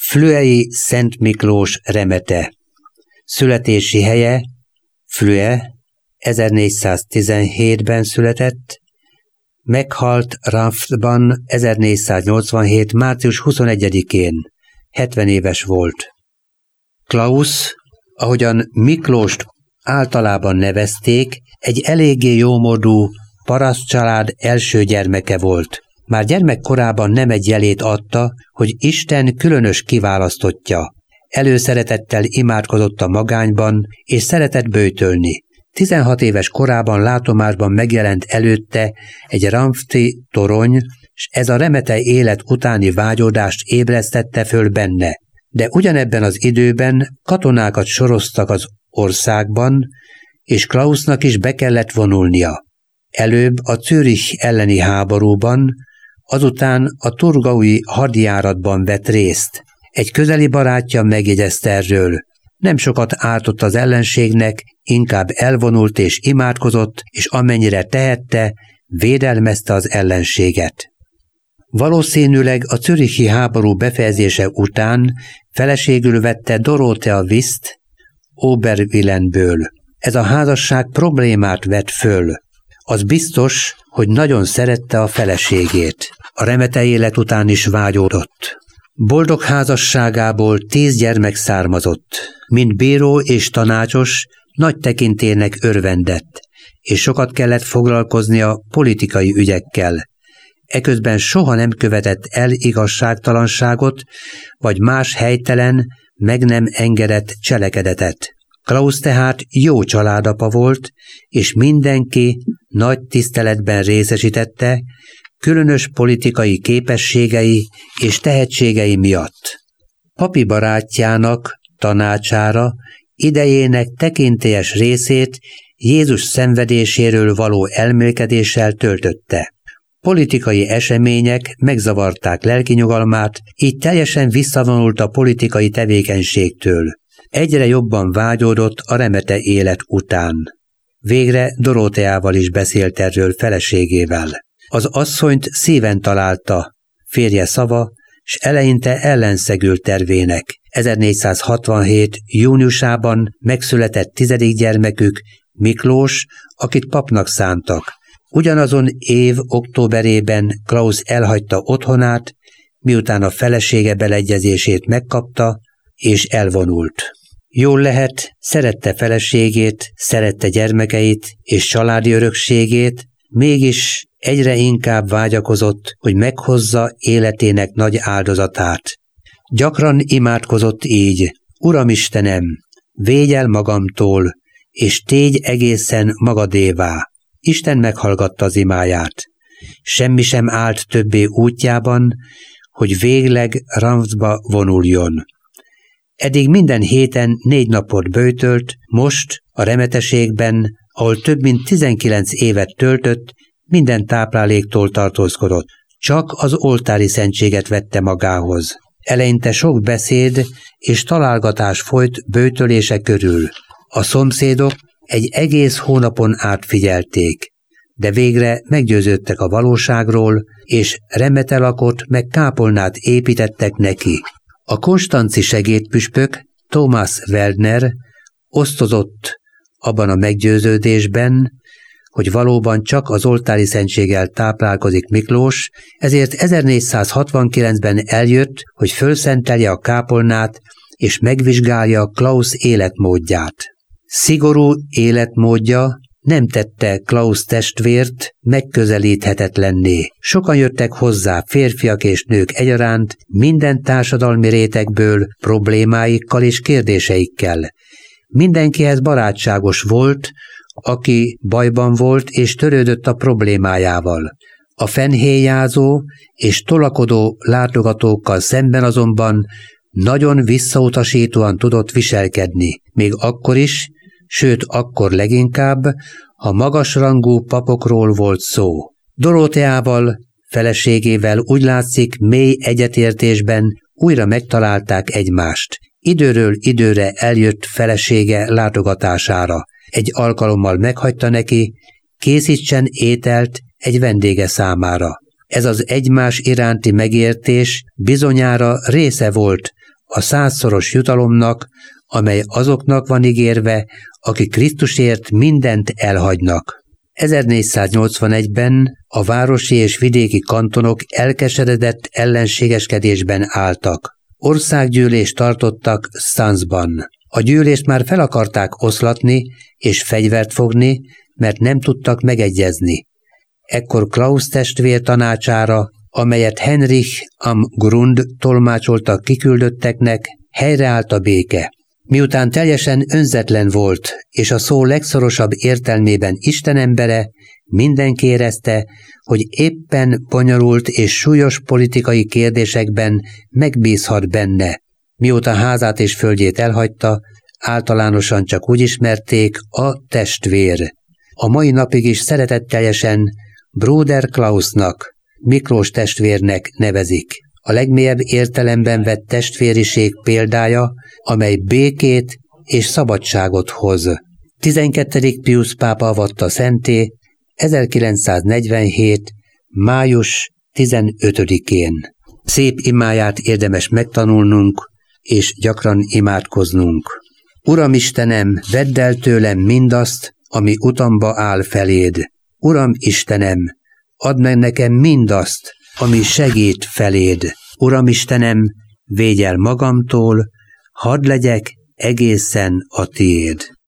Fluei Szent Miklós remete. Születési helye Flue, 1417-ben született, meghalt Ranftban 1487. március 21-én, 70 éves volt. Klaus, ahogyan Miklóst általában nevezték, egy eléggé jómódú parasztcsalád első gyermeke volt. Már gyermekkorában nem egy jelét adta, hogy Isten különös kiválasztottja. Előszeretettel imádkozott a magányban, és szeretett böjtölni. 16 éves korában látomásban megjelent előtte egy ranfti torony, s ez a remete élet utáni vágyódást ébresztette föl benne. De ugyanebben az időben katonákat soroztak az országban, és Klausnak is be kellett vonulnia. Előbb a Zürich elleni háborúban, azután a Thurgaui hadjáratban vett részt. Egy közeli barátja megjegyezte erről. Nem sokat ártott az ellenségnek, inkább elvonult és imádkozott, és amennyire tehette, védelmezte az ellenséget. Valószínűleg a zürichi háború befejezése után feleségül vette Dorothea Wiszt Oberwillenből. Ez a házasság problémát vett föl. Az biztos, hogy nagyon szerette a feleségét. A remete élet után is vágyódott. Boldog házasságából 10 gyermek származott. Mint bíró és tanácsos, nagy tekintélynek örvendett, és sokat kellett foglalkoznia politikai ügyekkel. Eközben soha nem követett el igazságtalanságot, vagy más helytelen, meg nem engedett cselekedetet. Klaus tehát jó családapa volt, és mindenki nagy tiszteletben részesítette, különös politikai képességei és tehetségei miatt. Papi barátjának tanácsára idejének tekintélyes részét Jézus szenvedéséről való elmélkedéssel töltötte. Politikai események megzavarták lelkinyugalmát, így teljesen visszavonult a politikai tevékenységtől. Egyre jobban vágyódott a remete élet után. Végre Dorotheával is beszélt erről feleségével. Az asszonyt szíven találta, férje szava, s eleinte ellenszegült tervének. 1467. júniusában megszületett 10. gyermekük, Miklós, akit papnak szántak. Ugyanazon év októberében Klaus elhagyta otthonát, miután a felesége beleegyezését megkapta, és elvonult. Jól lehet, szerette feleségét, szerette gyermekeit és családi örökségét, mégis egyre inkább vágyakozott, hogy meghozza életének nagy áldozatát. Gyakran imádkozott így: Uram Istenem, védj el magamtól, és tégy egészen magadévá. Isten meghallgatta az imáját. Semmi sem állt többé útjában, hogy végleg Ranftba vonuljon. Eddig minden héten 4 napot böjtölt, most a remeteségben, ahol több mint 19 évet töltött, minden tápláléktól tartózkodott. Csak az oltári szentséget vette magához. Eleinte sok beszéd és találgatás folyt böjtölése körül. A szomszédok egy egész hónapon át figyelték, de végre meggyőződtek a valóságról, és remetelakot meg kápolnát építettek neki. A konstanci segédpüspök Thomas Werdner osztozott abban a meggyőződésben, hogy valóban csak az oltári szentséggel táplálkozik Miklós, ezért 1469-ben eljött, hogy fölszentelje a kápolnát és megvizsgálja Klaus életmódját. Szigorú életmódja nem tette Klaus testvért megközelíthetetlenné. Sokan jöttek hozzá, férfiak és nők egyaránt, minden társadalmi rétegből, problémáikkal és kérdéseikkel. Mindenkihez barátságos volt, aki bajban volt és törődött a problémájával. A fennhéjázó és tolakodó látogatókkal szemben azonban nagyon visszautasítóan tudott viselkedni, még akkor is, sőt akkor leginkább, ha magasrangú papokról volt szó. Dorotheával, feleségével úgy látszik mély egyetértésben újra megtalálták egymást. Időről időre eljött felesége látogatására. Egy alkalommal meghagyta neki, készítsen ételt egy vendége számára. Ez az egymás iránti megértés bizonyára része volt a 100-szoros jutalomnak, amely azoknak van ígérve, akik Krisztusért mindent elhagynak. 1481-ben a városi és vidéki kantonok elkeseredett ellenségeskedésben álltak. Országgyűlést tartottak Stanzban. A gyűlést már fel akarták oszlatni és fegyvert fogni, mert nem tudtak megegyezni. Ekkor Klaus testvér tanácsára, amelyet Henrich am Grund tolmácsoltak kiküldötteknek, helyreállt a béke. Miután teljesen önzetlen volt, és a szó legszorosabb értelmében Isten embere, mindenki érezte, hogy éppen bonyolult és súlyos politikai kérdésekben megbízhat benne. Mióta házát és földjét elhagyta, általánosan csak úgy ismerték, a testvér. A mai napig is szeretetteljesen Bruder Klausnak, Miklós testvérnek nevezik. A legmélyebb értelemben vett testvériség példája, amely békét és szabadságot hoz. 12. Piusz pápa avatta szentté 1947. május 15-én. Szép imáját érdemes megtanulnunk, és gyakran imádkoznunk. Uram Istenem, vedd el tőlem mindazt, ami utamba áll feléd. Uram Istenem, add meg nekem mindazt, ami segít feléd. Uram Istenem, védj el magamtól, hadd legyek egészen a tiéd.